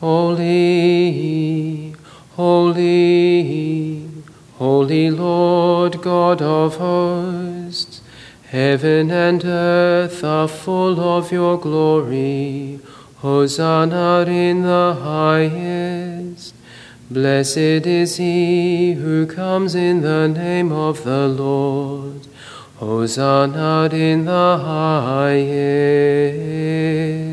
Holy, holy, holy Lord God of hosts, heaven and earth are full of your glory. Hosanna in the highest. Blessed is he who comes in the name of the Lord. Hosanna in the highest.